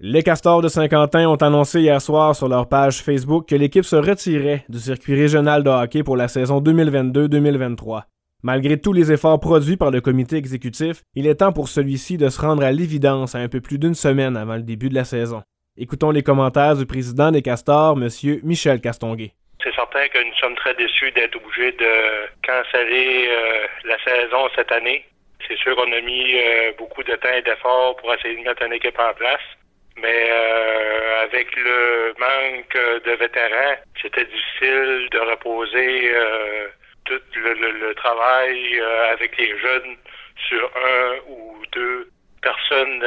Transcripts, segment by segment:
Les Castors de Saint-Quentin ont annoncé hier soir sur leur page Facebook que l'équipe se retirait du circuit régional de hockey pour la saison 2022-2023. Malgré tous les efforts produits par le comité exécutif, il est temps pour celui-ci de se rendre à l'évidence à un peu plus d'une semaine avant le début de la saison. Écoutons les commentaires du président des Castors, M. Michel Castonguay. C'est certain que nous sommes très déçus d'être obligés de canceller la saison cette année. C'est sûr qu'on a mis beaucoup de temps et d'efforts pour essayer de mettre une équipe en place. Mais avec le manque de vétérans, c'était difficile de reposer tout le travail avec les jeunes sur un ou deux personnes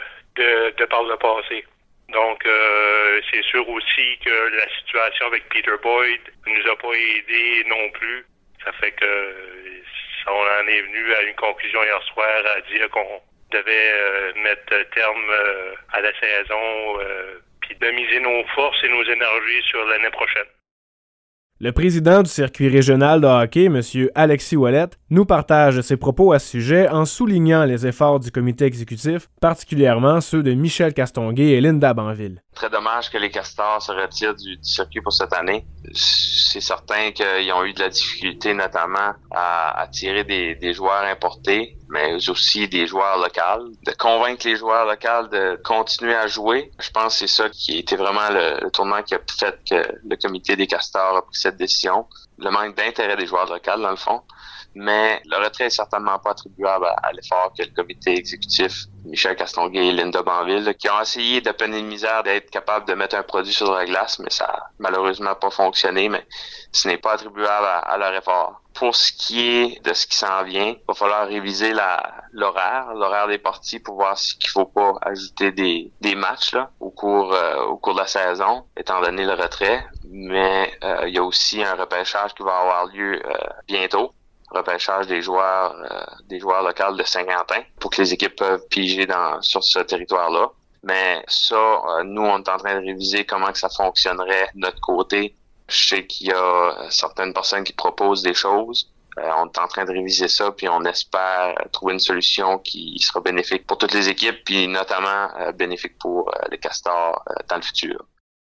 de par le passé. Donc, c'est sûr aussi que la situation avec Peter Boyd nous a pas aidé non plus. Ça fait que on en est venu à une conclusion hier soir à dire qu'on devait mettre terme à la saison puis de miser nos forces et nos énergies sur l'année prochaine. Le président du circuit régional de hockey, M. Alexis Ouellette, nous partage ses propos à ce sujet en soulignant les efforts du comité exécutif, particulièrement ceux de Michel Castonguay et Linda Banville. Très dommage que les Castors se retirent du circuit pour cette année. C'est certain qu'ils ont eu de la difficulté notamment à attirer des joueurs importés, mais aussi des joueurs locaux, de convaincre les joueurs locaux de continuer à jouer. Je pense que c'est ça qui était vraiment le tournant qui a fait que le comité des Castors a pris cette décision. Le manque d'intérêt des joueurs locaux, dans le fond. Mais le retrait est certainement pas attribuable à l'effort que le comité exécutif, Michel Castonguay et Linda Banville, qui ont essayé de peine et de misère d'être capables de mettre un produit sur la glace, mais ça a malheureusement pas fonctionné, mais ce n'est pas attribuable à leur effort. Pour ce qui est de ce qui s'en vient, il va falloir réviser l'horaire des parties pour voir s'il faut pas ajouter des matchs là, au cours de la saison, étant donné le retrait. Mais il y a aussi un repêchage qui va avoir lieu bientôt. Repêchage des joueurs locaux de Saint-Quentin pour que les équipes peuvent piger sur ce territoire-là. Mais ça, nous, on est en train de réviser comment que ça fonctionnerait de notre côté. Je sais qu'il y a certaines personnes qui proposent des choses. On est en train de réviser ça, puis on espère trouver une solution qui sera bénéfique pour toutes les équipes, puis notamment bénéfique pour les Castors dans le futur.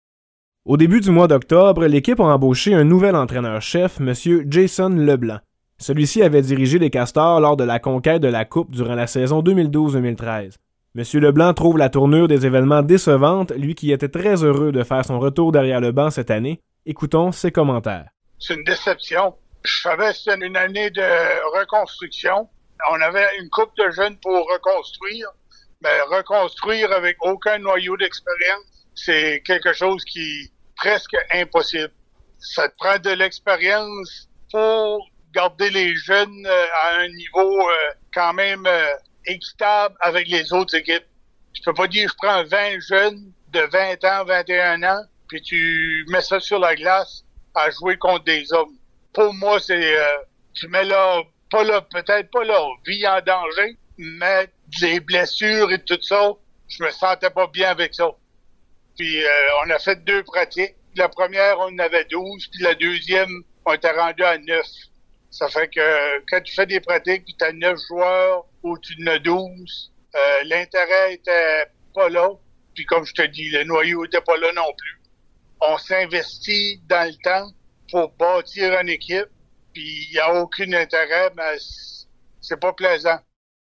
Au début du mois d'octobre, l'équipe a embauché un nouvel entraîneur-chef, M. Jason Leblanc. Celui-ci avait dirigé les Castors lors de la conquête de la Coupe durant la saison 2012-2013. M. Leblanc trouve la tournure des événements décevante, lui qui était très heureux de faire son retour derrière le banc cette année. Écoutons ses commentaires. C'est une déception. Je savais que c'était une année de reconstruction. On avait une couple de jeunes pour reconstruire, mais reconstruire avec aucun noyau d'expérience, c'est quelque chose qui est presque impossible. Ça te prend de l'expérience pour garder les jeunes à un niveau quand même équitable avec les autres équipes. Je peux pas dire je prends 20 jeunes de 20 ans, 21 ans, puis tu mets ça sur la glace à jouer contre des hommes. Pour moi, c'est tu mets peut-être pas leur vie en danger, mais les blessures et tout ça, je me sentais pas bien avec ça. Puis on a fait 2 pratiques. La première, on en avait 12, puis la deuxième, on était rendu à 9. Ça fait que quand tu fais des pratiques, puis tu as 9 joueurs ou tu en as 12, l'intérêt était pas là. Puis comme je te dis, le noyau était pas là non plus. On s'investit dans le temps pour bâtir une équipe, puis il n'y a aucun intérêt, mais c'est pas plaisant.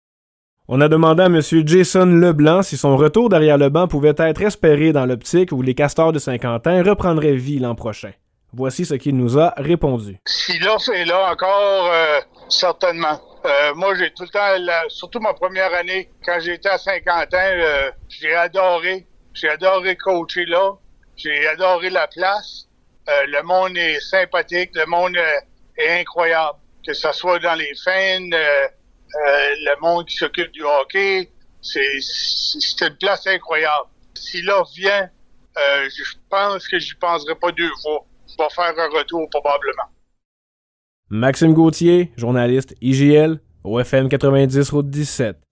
On a demandé à M. Jason Leblanc si son retour derrière le banc pouvait être espéré dans l'optique où les Castors de Saint-Quentin reprendraient vie l'an prochain. Voici ce qu'il nous a répondu. Si l'offre est là encore, certainement. Moi, j'ai tout le temps, surtout ma première année, quand j'étais à Saint-Quentin, j'ai adoré coacher là. J'ai adoré la place. Le monde est sympathique, le monde est incroyable. Que ce soit dans les fans, le monde qui s'occupe du hockey, c'est une place incroyable. Si l'offre vient, je pense que j'y penserai pas 2 fois. Je vais faire un retour probablement. Maxime Gauthier, journaliste IGL, au FM 90 Route 17.